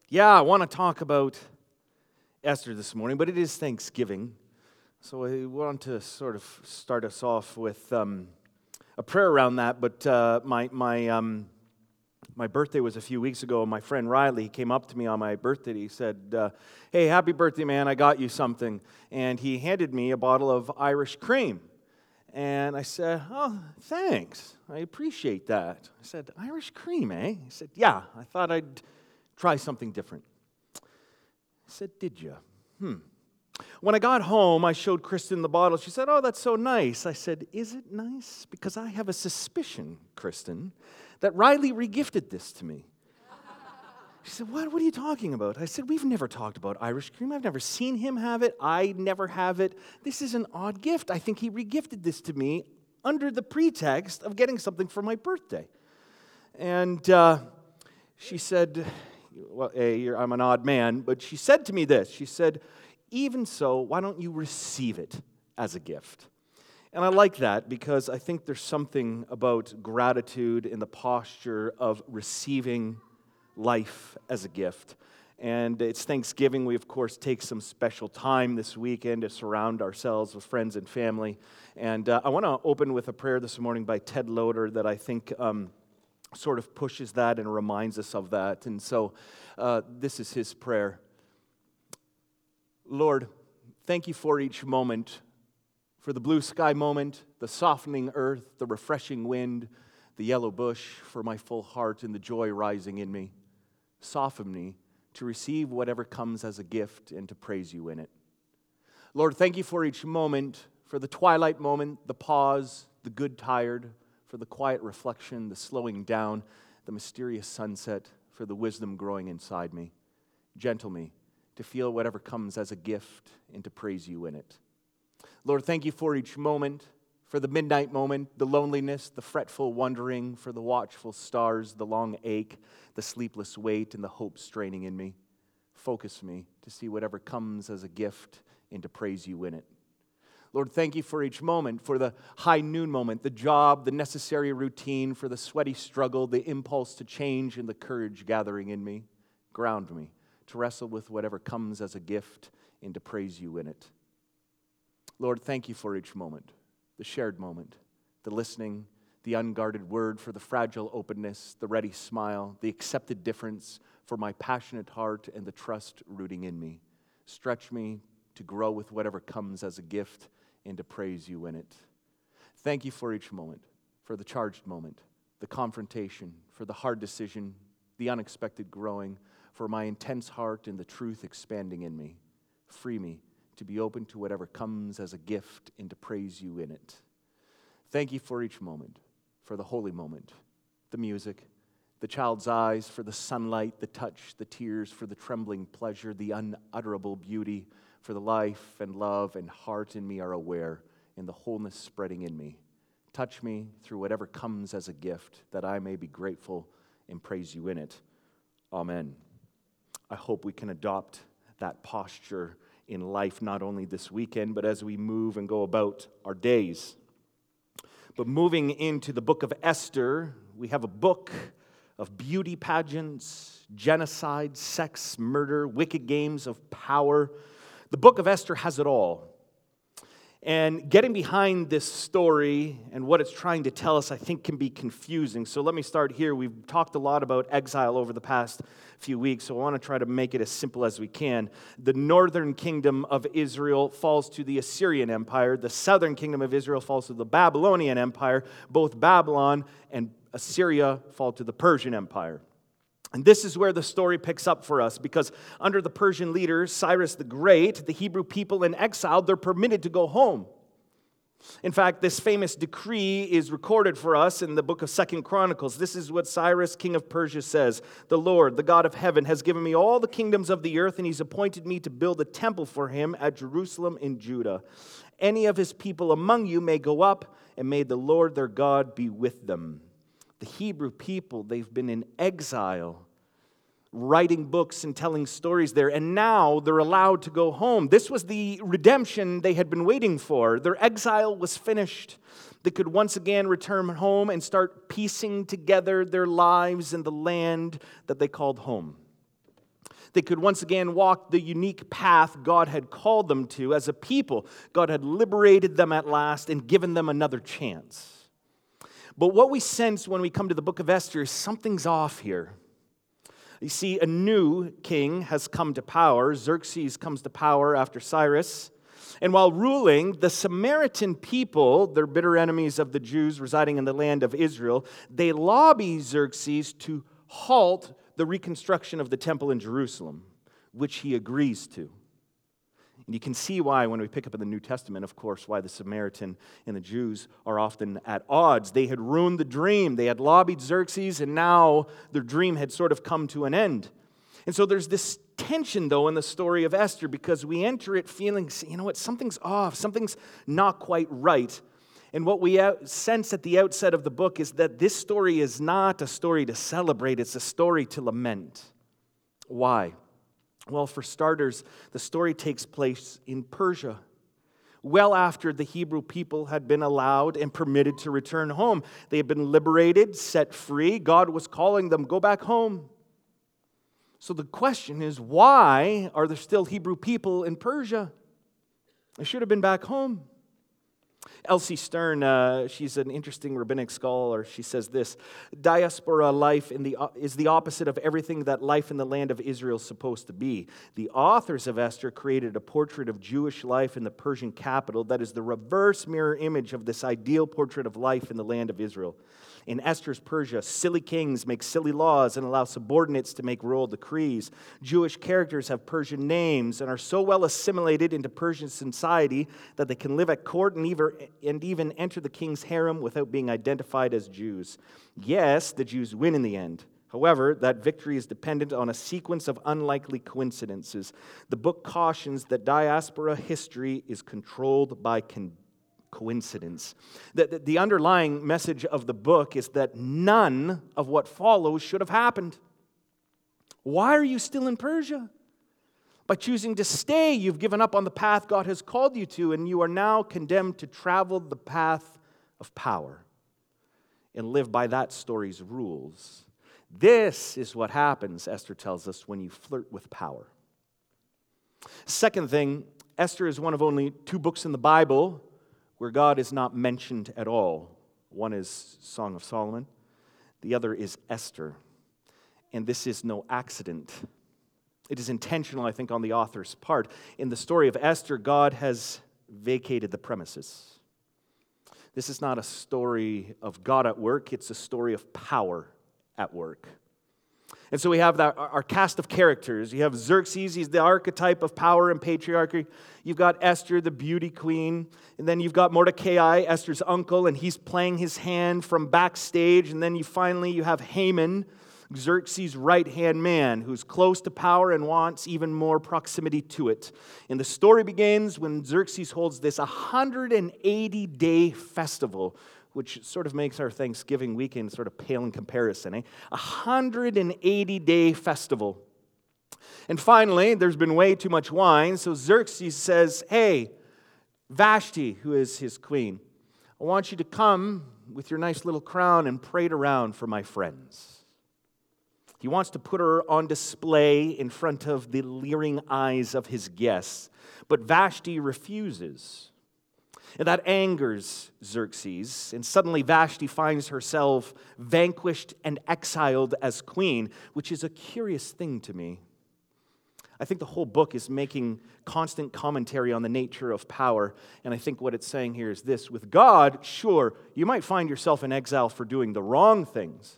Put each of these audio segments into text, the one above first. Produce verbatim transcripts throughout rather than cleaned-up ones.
Yeah, I want to talk about Esther this morning, but it is Thanksgiving. So I want to sort of start us off with um, a prayer around that. But uh, my my um, my birthday was a few weeks ago, and my friend Riley came up to me on my birthday. He said, uh, "Hey, happy birthday, man, I got you something." And he handed me a bottle of Irish cream. And I said, "Oh, thanks. I appreciate that." I said, "Irish cream, eh?" He said, "Yeah, I thought I'd try something different." I said, "Did you? Hmm." When I got home, I showed Kristen the bottle. She said, "Oh, that's so nice." I said, "Is it nice? Because I have a suspicion, Kristen, that Riley regifted this to me." She said, what, what are you talking about? I said, "We've never talked about Irish cream. I've never seen him have it. I never have it. This is an odd gift. I think he regifted this to me under the pretext of getting something for my birthday." And uh, she said, well, A, you're, I'm an odd man, but she said to me this. She said, "Even so, why don't you receive it as a gift?" And I like that because I think there's something about gratitude in the posture of receiving life as a gift. And it's Thanksgiving. We, of course, take some special time this weekend to surround ourselves with friends and family. And uh, I want to open with a prayer this morning by Ted Loder that I think um, sort of pushes that and reminds us of that. And so uh, this is his prayer. Lord, thank you for each moment, for the blue sky moment, the softening earth, the refreshing wind, the yellow bush, for my full heart and the joy rising in me. Soften me to receive whatever comes as a gift and to praise you in it. Lord, thank you for each moment, for the twilight moment, the pause, the good tired, for the quiet reflection, the slowing down, the mysterious sunset, for the wisdom growing inside me. Gentle me to feel whatever comes as a gift and to praise you in it. Lord, thank you for each moment, for the midnight moment, the loneliness, the fretful wondering, for the watchful stars, the long ache, the sleepless wait, and the hope straining in me. Focus me to see whatever comes as a gift and to praise you in it. Lord, thank you for each moment, for the high noon moment, the job, the necessary routine, for the sweaty struggle, the impulse to change, and the courage gathering in me. Ground me to wrestle with whatever comes as a gift and to praise you in it. Lord, thank you for each moment, the shared moment, the listening, the unguarded word, for the fragile openness, the ready smile, the accepted difference, for my passionate heart and the trust rooting in me. Stretch me to grow with whatever comes as a gift and to praise you in it. Thank you for each moment, for the charged moment, the confrontation, for the hard decision, the unexpected growing, for my intense heart and the truth expanding in me. Free me to be open to whatever comes as a gift and to praise you in it. Thank you for each moment, for the holy moment, the music, the child's eyes, for the sunlight, the touch, the tears, for the trembling pleasure, the unutterable beauty, for the life and love and heart in me are aware, and the wholeness spreading in me. Touch me through whatever comes as a gift, that I may be grateful and praise you in it. Amen. I hope we can adopt that posture in life, not only this weekend, but as we move and go about our days. But moving into the book of Esther, we have a book of beauty pageants, genocide, sex, murder, wicked games of power. The book of Esther has it all. And getting behind this story and what it's trying to tell us, I think, can be confusing. So let me start here. We've talked a lot about exile over the past few weeks, so I want to try to make it as simple as we can. The northern kingdom of Israel falls to the Assyrian Empire. The southern kingdom of Israel falls to the Babylonian Empire. Both Babylon and Assyria fall to the Persian Empire. And this is where the story picks up for us, because under the Persian leader, Cyrus the Great, the Hebrew people in exile, they're permitted to go home. In fact, this famous decree is recorded for us in the book of Second Chronicles. This is what Cyrus, king of Persia, says. "The Lord, the God of heaven, has given me all the kingdoms of the earth, and he's appointed me to build a temple for him at Jerusalem in Judah. Any of his people among you may go up, and may the Lord their God be with them." The Hebrew people, they've been in exile, writing books and telling stories there, and now they're allowed to go home. This was the redemption they had been waiting for. Their exile was finished. They could once again return home and start piecing together their lives in the land that they called home. They could once again walk the unique path God had called them to as a people. God had liberated them at last and given them another chance. But what we sense when we come to the book of Esther is something's off here. You see, a new king has come to power. Xerxes comes to power after Cyrus. And while ruling, the Samaritan people, they're bitter enemies of the Jews residing in the land of Israel, they lobby Xerxes to halt the reconstruction of the temple in Jerusalem, which he agrees to. And you can see why, when we pick up in the New Testament, of course, why the Samaritan and the Jews are often at odds. They had ruined the dream. They had lobbied Xerxes, and now their dream had sort of come to an end. And so there's this tension, though, in the story of Esther, because we enter it feeling, you know what, something's off, something's not quite right. And what we sense at the outset of the book is that this story is not a story to celebrate, it's a story to lament. Why? Well, for starters, the story takes place in Persia, well after the Hebrew people had been allowed and permitted to return home. They had been liberated, set free. God was calling them, go back home. So the question is, why are there still Hebrew people in Persia? They should have been back home. Elsie Stern, uh, she's an interesting rabbinic scholar. She says this: diaspora life in the, is the opposite of everything that life in the land of Israel is supposed to be. The authors of Esther created a portrait of Jewish life in the Persian capital that is the reverse mirror image of this ideal portrait of life in the land of Israel. In Esther's Persia, silly kings make silly laws and allow subordinates to make royal decrees. Jewish characters have Persian names and are so well assimilated into Persian society that they can live at court and even, and even enter the king's harem without being identified as Jews. Yes, the Jews win in the end. However, that victory is dependent on a sequence of unlikely coincidences. The book cautions that diaspora history is controlled by conditions. Coincidence. The, the, the underlying message of the book is that none of what follows should have happened. Why are you still in Persia? By choosing to stay, you've given up on the path God has called you to, and you are now condemned to travel the path of power and live by that story's rules. This is what happens, Esther tells us, when you flirt with power. Second thing, Esther is one of only two books in the Bible where God is not mentioned at all. One is Song of Solomon. The other is Esther. And this is no accident. It is intentional, I think, on the author's part. In the story of Esther, God has vacated the premises. This is not a story of God at work. It's a story of power at work. And so we have that, our cast of characters. You have Xerxes, he's the archetype of power and patriarchy. You've got Esther, the beauty queen. And then you've got Mordecai, Esther's uncle, and he's playing his hand from backstage. And then you finally, you have Haman, Xerxes' right-hand man, who's close to power and wants even more proximity to it. And the story begins when Xerxes holds this one hundred eighty day festival, which sort of makes our Thanksgiving weekend sort of pale in comparison, eh? A one hundred eighty day festival. And finally, there's been way too much wine, so Xerxes says, hey, Vashti, who is his queen, I want you to come with your nice little crown and parade around for my friends. He wants to put her on display in front of the leering eyes of his guests, but Vashti refuses. And that angers Xerxes, and suddenly Vashti finds herself vanquished and exiled as queen, which is a curious thing to me. I think the whole book is making constant commentary on the nature of power, and I think what it's saying here is this: with God, sure, you might find yourself in exile for doing the wrong things,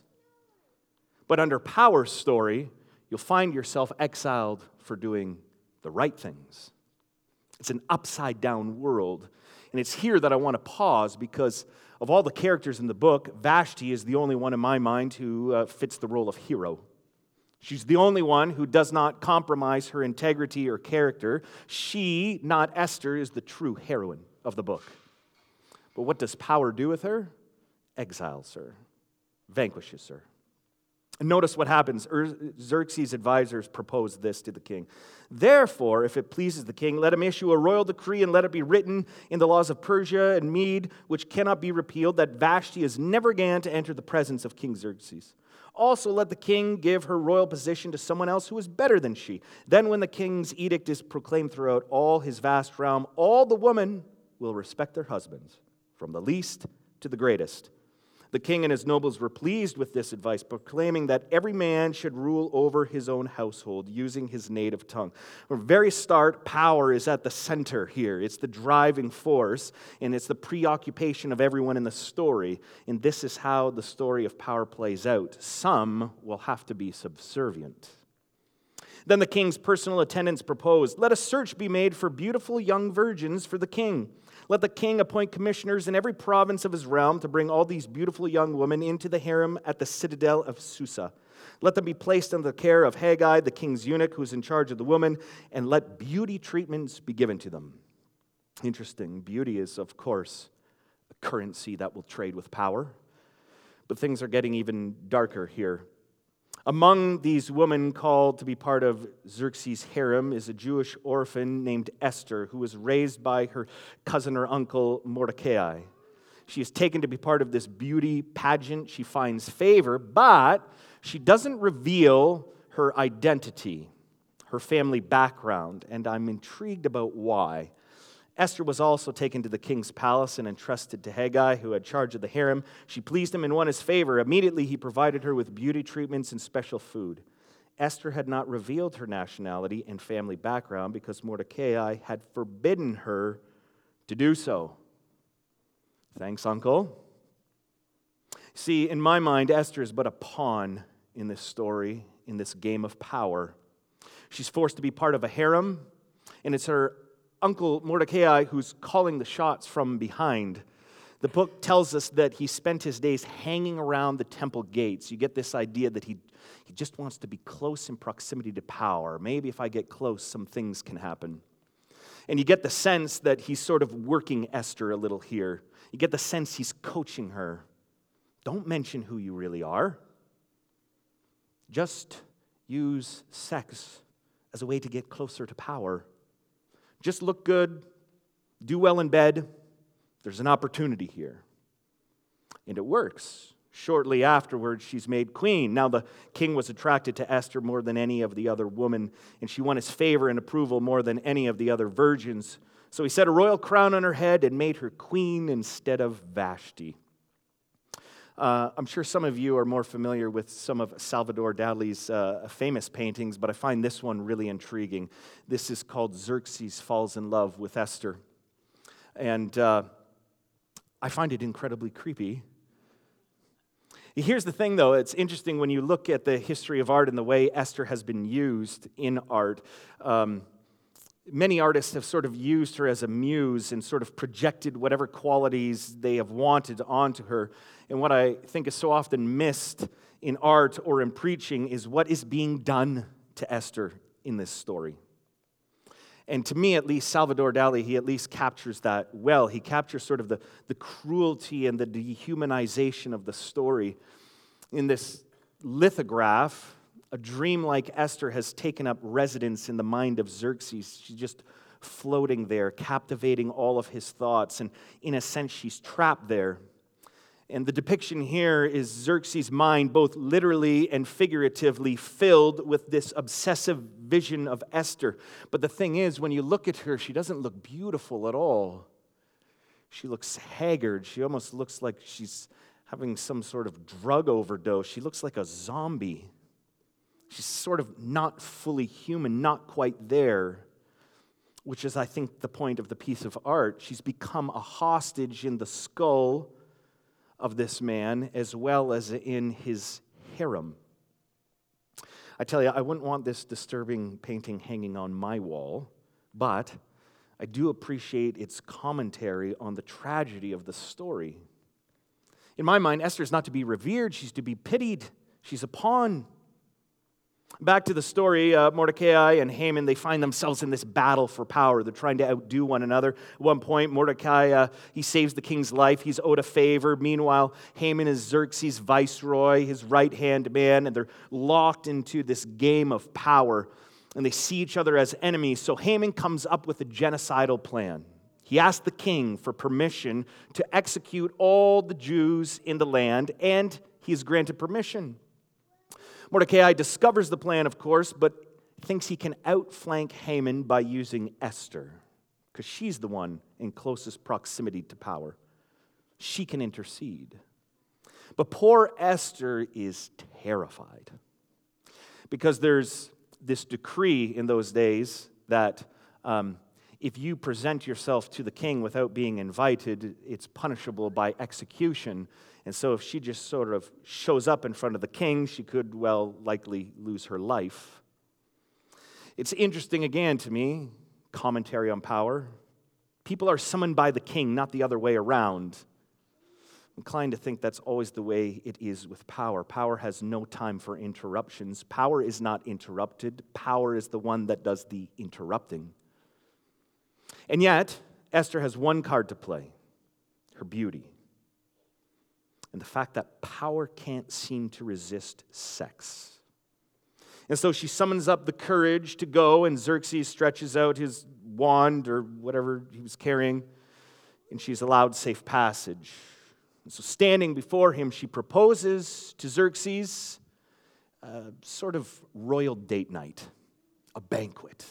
but under power's story, you'll find yourself exiled for doing the right things. It's an upside-down world. And it's here that I want to pause, because of all the characters in the book, Vashti is the only one in my mind who uh, fits the role of hero. She's the only one who does not compromise her integrity or character. She, not Esther, is the true heroine of the book. But what does power do with her? Exiles her, vanquishes her. And notice what happens. Xerxes' advisors propose this to the king. Therefore, if it pleases the king, let him issue a royal decree and let it be written in the laws of Persia and Mede, which cannot be repealed, that Vashti is never again to enter the presence of King Xerxes. Also, let the king give her royal position to someone else who is better than she. Then when the king's edict is proclaimed throughout all his vast realm, all the women will respect their husbands, from the least to the greatest. The king and his nobles were pleased with this advice, proclaiming that every man should rule over his own household using his native tongue. From the very start, power is at the center here. It's the driving force, and it's the preoccupation of everyone in the story. And this is how the story of power plays out. Some will have to be subservient. Then the king's personal attendants proposed, "Let a search be made for beautiful young virgins for the king. Let the king appoint commissioners in every province of his realm to bring all these beautiful young women into the harem at the citadel of Susa. Let them be placed under the care of Haggai, the king's eunuch, who is in charge of the women, and let beauty treatments be given to them." Interesting. Beauty is, of course, a currency that will trade with power. But things are getting even darker here. Among these women called to be part of Xerxes' harem is a Jewish orphan named Esther, who was raised by her cousin or uncle Mordecai. She is taken to be part of this beauty pageant. She finds favor, but she doesn't reveal her identity, her family background, and I'm intrigued about why. Esther was also taken to the king's palace and entrusted to Haggai, who had charge of the harem. She pleased him and won his favor. Immediately he provided her with beauty treatments and special food. Esther had not revealed her nationality and family background because Mordecai had forbidden her to do so. Thanks, uncle. See, in my mind, Esther is but a pawn in this story, in this game of power. She's forced to be part of a harem, and it's her Uncle Mordecai who's calling the shots from behind. The book tells us that he spent his days hanging around the temple gates. You get this idea that he, he just wants to be close in proximity to power. Maybe if I get close, some things can happen. And you get the sense that he's sort of working Esther a little here. You get the sense he's coaching her. Don't mention who you really are. Just use sex as a way to get closer to power. Just look good, do well in bed. There's an opportunity here. And it works. Shortly afterwards, she's made queen. Now the king was attracted to Esther more than any of the other women, and she won his favor and approval more than any of the other virgins. So he set a royal crown on her head and made her queen instead of Vashti. Uh, I'm sure some of you are more familiar with some of Salvador Dali's uh, famous paintings, but I find this one really intriguing. This is called Xerxes Falls in Love with Esther. And uh, I find it incredibly creepy. Here's the thing, though. It's interesting when you look at the history of art and the way Esther has been used in art. Um, Many artists have sort of used her as a muse and sort of projected whatever qualities they have wanted onto her. And what I think is so often missed in art or in preaching is what is being done to Esther in this story. And to me, at least, Salvador Dali, he at least captures that well. He captures sort of the, the cruelty and the dehumanization of the story. In this lithograph, a dream like Esther has taken up residence in the mind of Xerxes. She's just floating there, captivating all of his thoughts, and in a sense, she's trapped there. And the depiction here is Xerxes' mind, both literally and figuratively, filled with this obsessive vision of Esther. But the thing is, when you look at her, she doesn't look beautiful at all. She looks haggard. She almost looks like she's having some sort of drug overdose. She looks like a zombie. She's sort of not fully human, not quite there, which is, I think, the point of the piece of art. She's become a hostage in the skull of this man as well as in his harem. I tell you, I wouldn't want this disturbing painting hanging on my wall, but I do appreciate its commentary on the tragedy of the story. In my mind, Esther is not to be revered, she's to be pitied. She's a pawn. Back to the story, uh, Mordecai and Haman, they find themselves in this battle for power. They're trying to outdo one another. At one point, Mordecai, uh, he saves the king's life. He's owed a favor. Meanwhile, Haman is Xerxes' viceroy, his right-hand man, and they're locked into this game of power, and they see each other as enemies. So Haman comes up with a genocidal plan. He asked the king for permission to execute all the Jews in the land, and he is granted permission. Mordecai discovers the plan, of course, but thinks he can outflank Haman by using Esther, because she's the one in closest proximity to power. She can intercede. But poor Esther is terrified, because there's this decree in those days that um, if you present yourself to the king without being invited, it's punishable by execution. And so if she just sort of shows up in front of the king, she could, well, likely lose her life. It's interesting again to me, commentary on power. People are summoned by the king, not the other way around. I'm inclined to think that's always the way it is with power. Power has no time for interruptions. Power is not interrupted. Power is the one that does the interrupting. And yet, Esther has one card to play, her beauty. And the fact that power can't seem to resist sex. And so she summons up the courage to go, and Xerxes stretches out his wand or whatever he was carrying, and she's allowed safe passage. And so standing before him, she proposes to Xerxes a sort of royal date night, a banquet.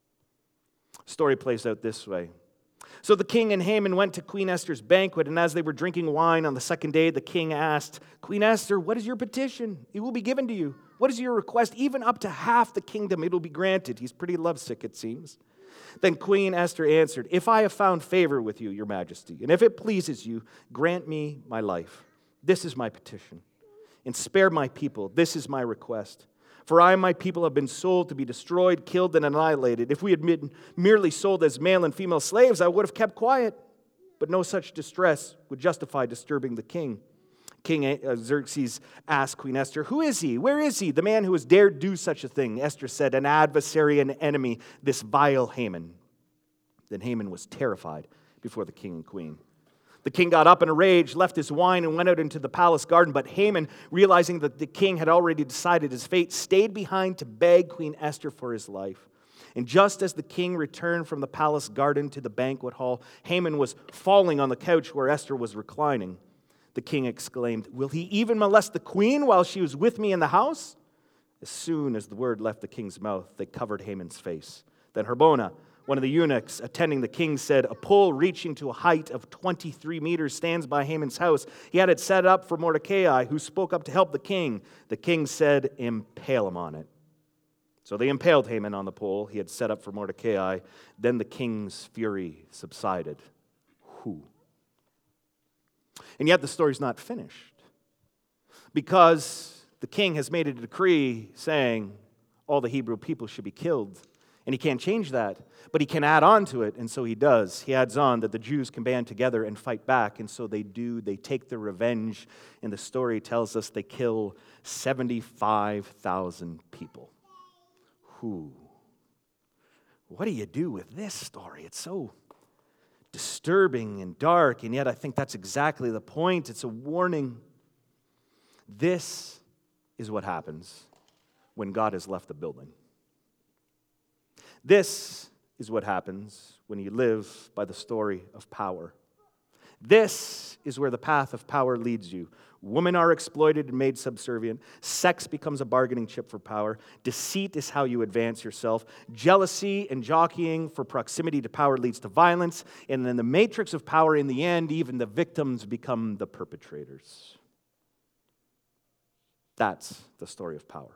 The story plays out this way. So the king and Haman went to Queen Esther's banquet, and as they were drinking wine on the second day, the king asked, "Queen Esther, what is your petition? It will be given to you. What is your request? Even up to half the kingdom, it will be granted." He's pretty lovesick, it seems. Then Queen Esther answered, "If I have found favor with you, your majesty, and if it pleases you, grant me my life. This is my petition. And spare my people. This is my request. For I and my people have been sold to be destroyed, killed, and annihilated. If we had been merely sold as male and female slaves, I would have kept quiet. But no such distress would justify disturbing the king." King Xerxes asked Queen Esther, "Who is he? Where is he, the man who has dared do such a thing?" Esther said, "An adversary, an enemy, this vile Haman." Then Haman was terrified before the king and queen. The king got up in a rage, left his wine, and went out into the palace garden. But Haman, realizing that the king had already decided his fate, stayed behind to beg Queen Esther for his life. And just as the king returned from the palace garden to the banquet hall, Haman was falling on the couch where Esther was reclining. The king exclaimed, "Will he even molest the queen while she was with me in the house?" As soon as the word left the king's mouth, they covered Haman's face. Then Harbona, one of the eunuchs attending the king, said, "A pole reaching to a height of twenty-three meters stands by Haman's house. He had it set up for Mordecai, who spoke up to help the king." The king said, "Impale him on it." So they impaled Haman on the pole he had set up for Mordecai. Then the king's fury subsided. Whew. And yet the story's not finished, because the king has made a decree saying all the Hebrew people should be killed. And he can't change that, but he can add on to it, and so he does. He adds on that the Jews can band together and fight back, and so they do. They take their revenge, and the story tells us they kill seventy-five thousand people. Whew. What do you do with this story? It's so disturbing and dark, and yet I think that's exactly the point. It's a warning. This is what happens when God has left the building. This is what happens when you live by the story of power. This is where the path of power leads you. Women are exploited and made subservient. Sex becomes a bargaining chip for power. Deceit is how you advance yourself. Jealousy and jockeying for proximity to power leads to violence. And in the matrix of power, in the end, even the victims become the perpetrators. That's the story of power.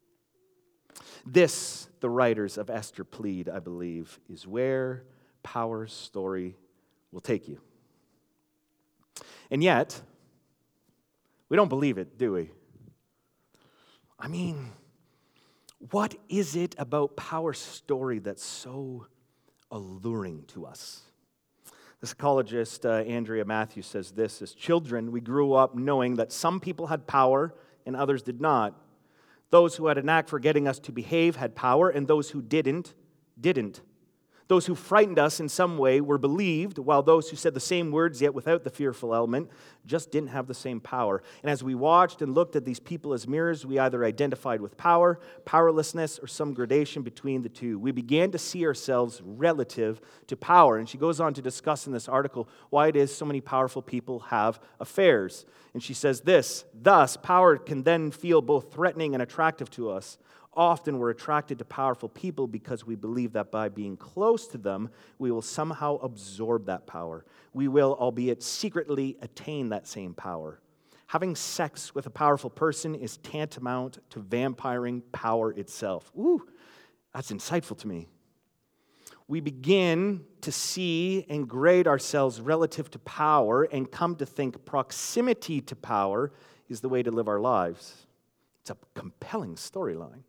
This, the writers of Esther plead, I believe, is where power's story will take you. And yet, we don't believe it, do we? I mean, what is it about power's story that's so alluring to us? The psychologist uh, Andrea Matthews says this: as children, we grew up knowing that some people had power and others did not. Those who had a knack for getting us to behave had power, and those who didn't, didn't. Those who frightened us in some way were believed, while those who said the same words yet without the fearful element just didn't have the same power. And as we watched and looked at these people as mirrors, we either identified with power, powerlessness, or some gradation between the two. We began to see ourselves relative to power. And she goes on to discuss in this article why it is so many powerful people have affairs. And she says this, thus, power can then feel both threatening and attractive to us. Often we're attracted to powerful people because we believe that by being close to them, we will somehow absorb that power. We will, albeit secretly, attain that same power. Having sex with a powerful person is tantamount to vampiring power itself. Ooh, that's insightful to me. We begin to see and grade ourselves relative to power and come to think proximity to power is the way to live our lives. It's a compelling storyline.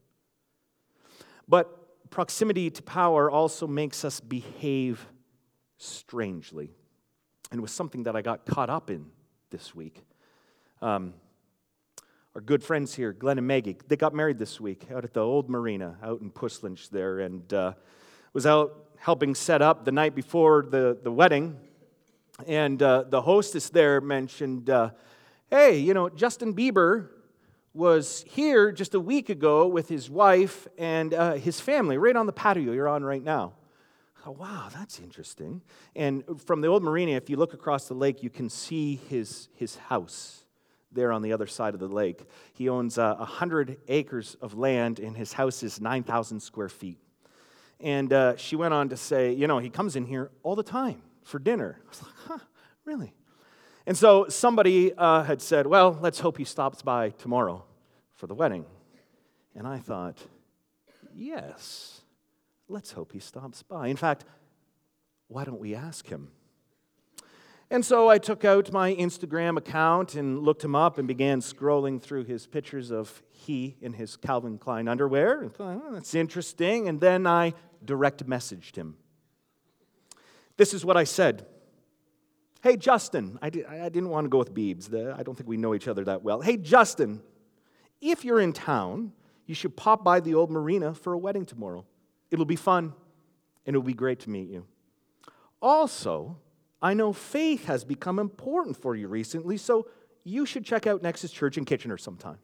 But proximity to power also makes us behave strangely. And it was something that I got caught up in this week. Um, our good friends here, Glenn and Maggie, they got married this week out at the old marina out in Puslinch there, and uh, was out helping set up the night before the, the wedding. And uh, the hostess there mentioned, uh, hey, you know, Justin Bieber was here just a week ago with his wife and uh, his family right on the patio you're on right now. Oh, wow, that's interesting. And from the old marina, if you look across the lake, you can see his, his house there on the other side of the lake. He owns uh, one hundred acres of land, and his house is nine thousand square feet. And uh, she went on to say, you know, he comes in here all the time for dinner. I was like, huh, really? And so somebody uh, had said, well, let's hope he stops by tomorrow for the wedding. And I thought, yes, let's hope he stops by. In fact, why don't we ask him? And so I took out my Instagram account and looked him up and began scrolling through his pictures of he in his Calvin Klein underwear. And thought, oh, that's interesting. And then I direct messaged him. This is what I said. Hey, Justin, I, di- I didn't want to go with Beebs. The, I don't think we know each other that well. Hey, Justin, if you're in town, you should pop by the old marina for a wedding tomorrow. It'll be fun, and it'll be great to meet you. Also, I know faith has become important for you recently, so you should check out Nexus Church in Kitchener sometime.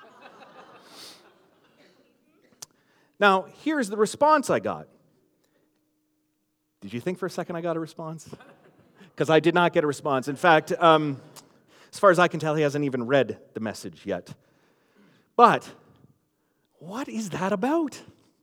Now, here's the response I got. Did you think for a second I got a response? Because I did not get a response. In fact, um, as far as I can tell, he hasn't even read the message yet. But what is that about?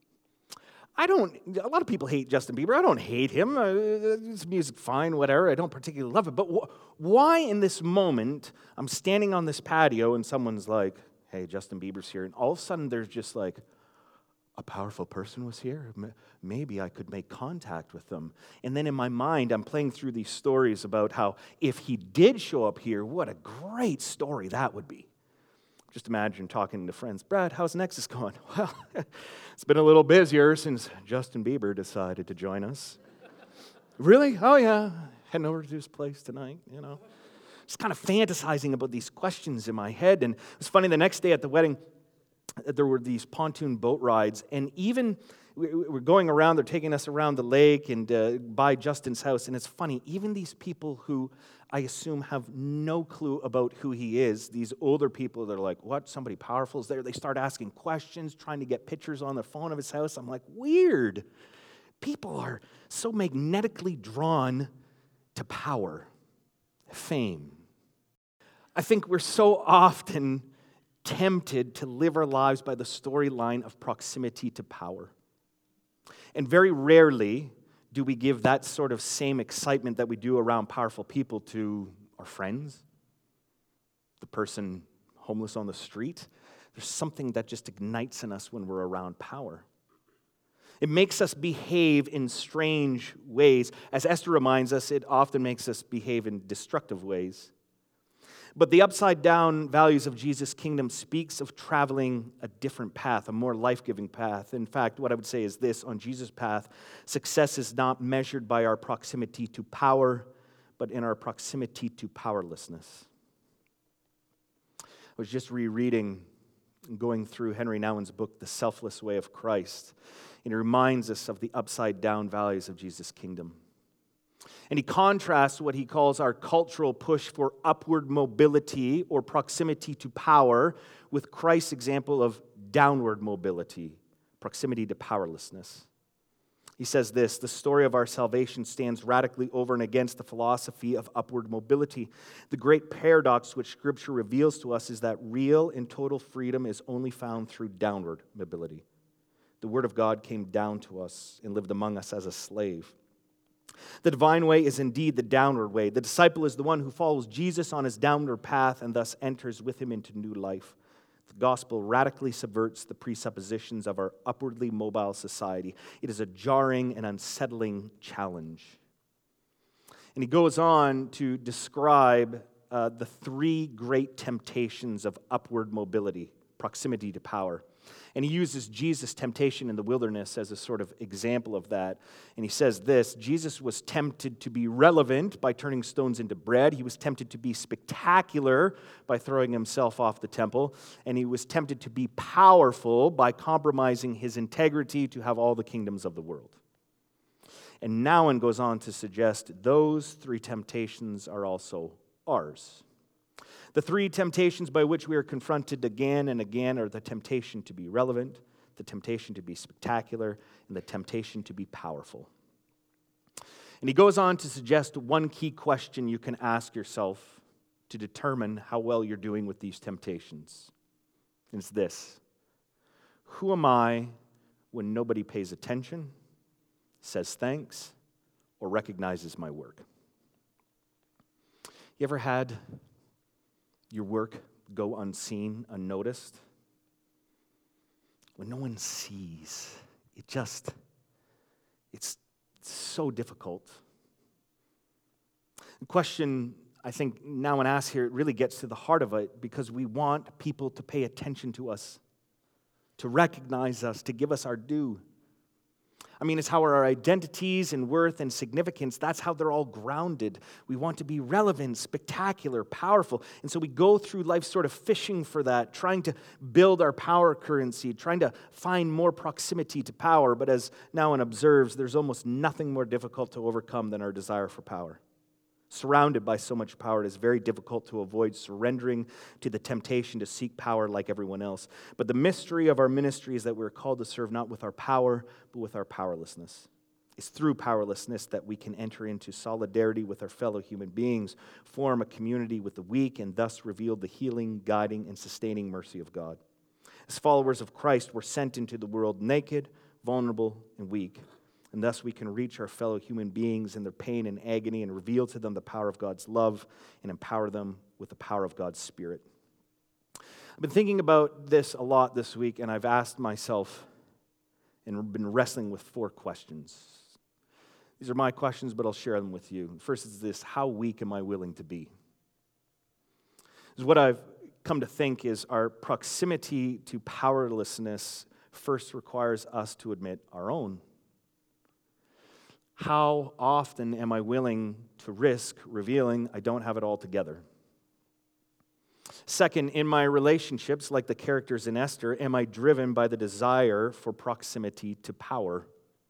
I don't, a lot of people hate Justin Bieber. I don't hate him. Uh, his music, fine, whatever. I don't particularly love it. But wh- why in this moment, I'm standing on this patio and someone's like, hey, Justin Bieber's here. And all of a sudden there's just like, a powerful person was here. Maybe I could make contact with them. And then in my mind, I'm playing through these stories about how if he did show up here, what a great story that would be. Just imagine talking to friends. Brad, how's Nexus going? Well, it's been a little busier since Justin Bieber decided to join us. Really? Oh, yeah. Heading over to his place tonight, you know. Just kind of fantasizing about these questions in my head. And it was funny, the next day at the wedding, there were these pontoon boat rides, and even we're going around, they're taking us around the lake and uh, by Justin's house, and it's funny, even these people who I assume have no clue about who he is, these older people that are like, what, somebody powerful is there? They start asking questions, trying to get pictures on their phone of his house. I'm like, weird. People are so magnetically drawn to power, fame. I think we're so often tempted to live our lives by the storyline of proximity to power. And very rarely do we give that sort of same excitement that we do around powerful people to our friends, the person homeless on the street. There's something that just ignites in us when we're around power. It makes us behave in strange ways. As Esther reminds us, it often makes us behave in destructive ways. But the upside-down values of Jesus' kingdom speaks of traveling a different path, a more life-giving path. In fact, what I would say is this: on Jesus' path, success is not measured by our proximity to power, but in our proximity to powerlessness. I was just rereading going through Henry Nouwen's book, The Selfless Way of Christ. And he reminds us of the upside-down values of Jesus' kingdom. And he contrasts what he calls our cultural push for upward mobility or proximity to power with Christ's example of downward mobility, proximity to powerlessness. He says this: the story of our salvation stands radically over and against the philosophy of upward mobility. The great paradox which Scripture reveals to us is that real and total freedom is only found through downward mobility. The Word of God came down to us and lived among us as a slave. The divine way is indeed the downward way. The disciple is the one who follows Jesus on his downward path and thus enters with him into new life. The gospel radically subverts the presuppositions of our upwardly mobile society. It is a jarring and unsettling challenge. And he goes on to describe uh, the three great temptations of upward mobility, proximity to power. And he uses Jesus' temptation in the wilderness as a sort of example of that. And he says this: Jesus was tempted to be relevant by turning stones into bread. He was tempted to be spectacular by throwing himself off the temple. And he was tempted to be powerful by compromising his integrity to have all the kingdoms of the world. And Nouwen goes on to suggest those three temptations are also ours. The three temptations by which we are confronted again and again are the temptation to be relevant, the temptation to be spectacular, and the temptation to be powerful. And he goes on to suggest one key question you can ask yourself to determine how well you're doing with these temptations. And it's this: who am I when nobody pays attention, says thanks, or recognizes my work? You ever had your work go unseen, unnoticed? When no one sees, it just, it's so difficult. The question I think Nouwen asks here, it really gets to the heart of it, because we want people to pay attention to us, to recognize us, to give us our due. I mean, it's how our identities and worth and significance, that's how they're all grounded. We want to be relevant, spectacular, powerful. And so we go through life sort of fishing for that, trying to build our power currency, trying to find more proximity to power. But as Nouwen observes, there's almost nothing more difficult to overcome than our desire for power. Surrounded by so much power, it is very difficult to avoid surrendering to the temptation to seek power like everyone else. But the mystery of our ministry is that we're called to serve not with our power, but with our powerlessness. It's through powerlessness that we can enter into solidarity with our fellow human beings, form a community with the weak, and thus reveal the healing, guiding, and sustaining mercy of God. As followers of Christ, we're sent into the world naked, vulnerable, and weak. And thus we can reach our fellow human beings in their pain and agony and reveal to them the power of God's love and empower them with the power of God's Spirit. I've been thinking about this a lot this week, and I've asked myself and been wrestling with four questions. These are my questions, but I'll share them with you. First is this: how weak am I willing to be? This is what I've come to think is our proximity to powerlessness first requires us to admit our own. How often am I willing to risk revealing I don't have it all together? Second, in my relationships, like the characters in Esther, am I driven by the desire for proximity to power?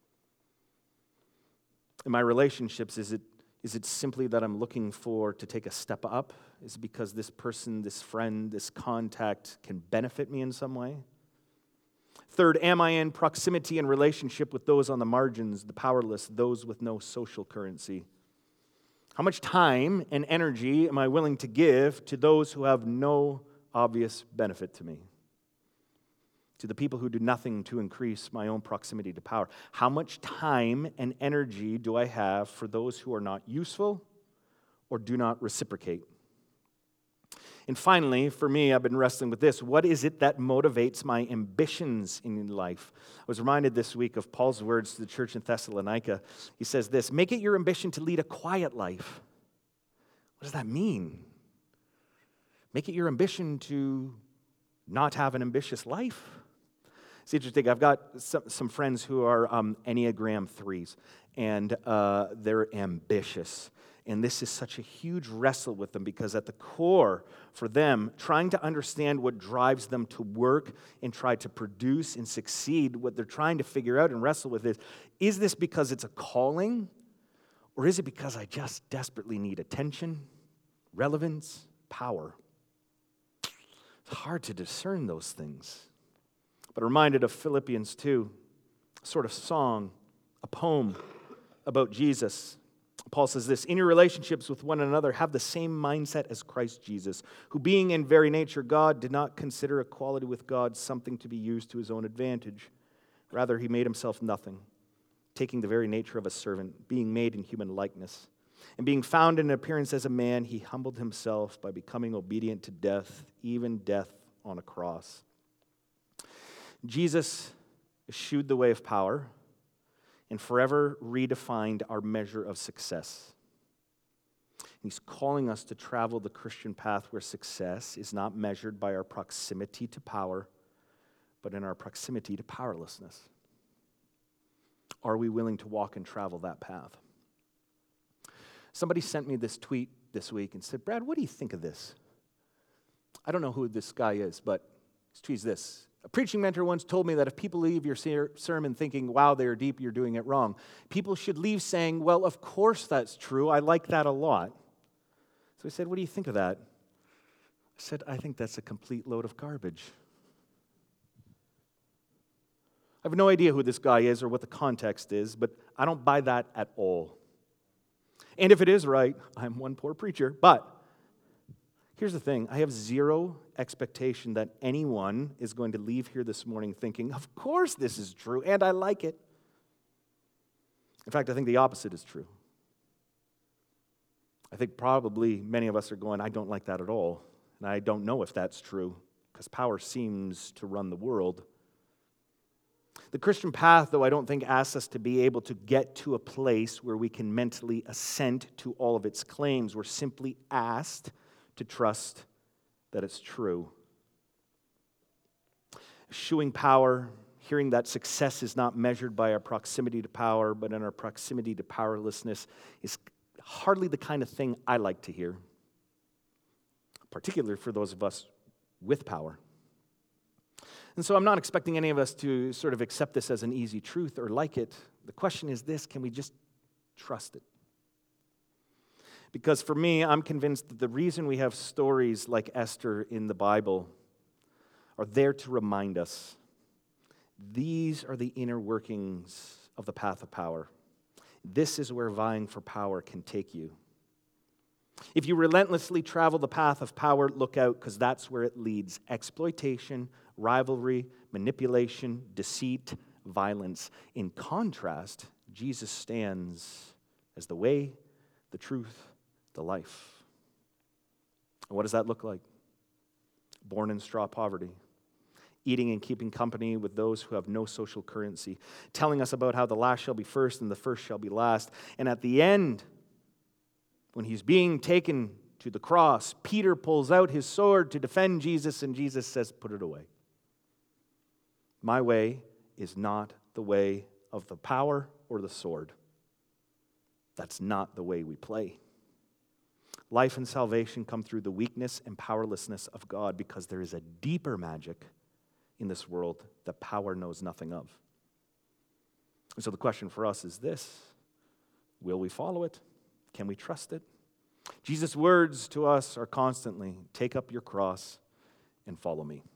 In my relationships, is it is it simply that I'm looking for to take a step up? Is it because this person, this friend, this contact can benefit me in some way? Third, am I in proximity and relationship with those on the margins, the powerless, those with no social currency? How much time and energy am I willing to give to those who have no obvious benefit to me? To the people who do nothing to increase my own proximity to power? How much time and energy do I have for those who are not useful or do not reciprocate? And finally, for me, I've been wrestling with this. What is it that motivates my ambitions in life? I was reminded this week of Paul's words to the church in Thessalonica. He says this: make it your ambition to lead a quiet life. What does that mean? Make it your ambition to not have an ambitious life? It's interesting. I've got some, some friends who are um, Enneagram threes, and uh, they're ambitious. And this is such a huge wrestle with them because at the core, for them, trying to understand what drives them to work and try to produce and succeed, what they're trying to figure out and wrestle with is, is this because it's a calling? Or is it because I just desperately need attention, relevance, power? It's hard to discern those things. But I'm reminded of Philippians two, a sort of song, a poem about Jesus. Paul says this, in your relationships with one another, have the same mindset as Christ Jesus, who being in very nature God, did not consider equality with God something to be used to his own advantage. Rather, he made himself nothing, taking the very nature of a servant, being made in human likeness. And being found in appearance as a man, he humbled himself by becoming obedient to death, even death on a cross. Jesus eschewed the way of power and forever redefined our measure of success. He's calling us to travel the Christian path where success is not measured by our proximity to power, but in our proximity to powerlessness. Are we willing to walk and travel that path? Somebody sent me this tweet this week and said, Brad, what do you think of this? I don't know who this guy is, but his tweet's this. A preaching mentor once told me that if people leave your ser- sermon thinking, wow, they're deep, you're doing it wrong, people should leave saying, well, of course that's true. I like that a lot. So I said, what do you think of that? I said, I think that's a complete load of garbage. I have no idea who this guy is or what the context is, but I don't buy that at all. And if it is right, I'm one poor preacher. But here's the thing. I have zero expectation that anyone is going to leave here this morning thinking, of course this is true, and I like it. In fact, I think the opposite is true. I think probably many of us are going, I don't like that at all, and I don't know if that's true, because power seems to run the world. The Christian path, though, I don't think asks us to be able to get to a place where we can mentally assent to all of its claims. We're simply asked to trust that it's true. Eschewing power, hearing that success is not measured by our proximity to power, but in our proximity to powerlessness, is hardly the kind of thing I like to hear, particularly for those of us with power. And so I'm not expecting any of us to sort of accept this as an easy truth or like it. The question is this, can we just trust it? Because for me, I'm convinced that the reason we have stories like Esther in the Bible are there to remind us these are the inner workings of the path of power. This is where vying for power can take you. If you relentlessly travel the path of power, look out, because that's where it leads. Exploitation, rivalry, manipulation, deceit, violence. In contrast, Jesus stands as the way, the truth, the life. And what does that look like? Born in straw poverty, eating and keeping company with those who have no social currency, telling us about how the last shall be first and the first shall be last. And at the end, when he's being taken to the cross, Peter pulls out his sword to defend Jesus, and Jesus says, put it away. My way is not the way of the power or the sword. That's not the way we play. Life and salvation come through the weakness and powerlessness of God because there is a deeper magic in this world that power knows nothing of. And so the question for us is this: will we follow it? Can we trust it? Jesus' words to us are constantly, take up your cross and follow me.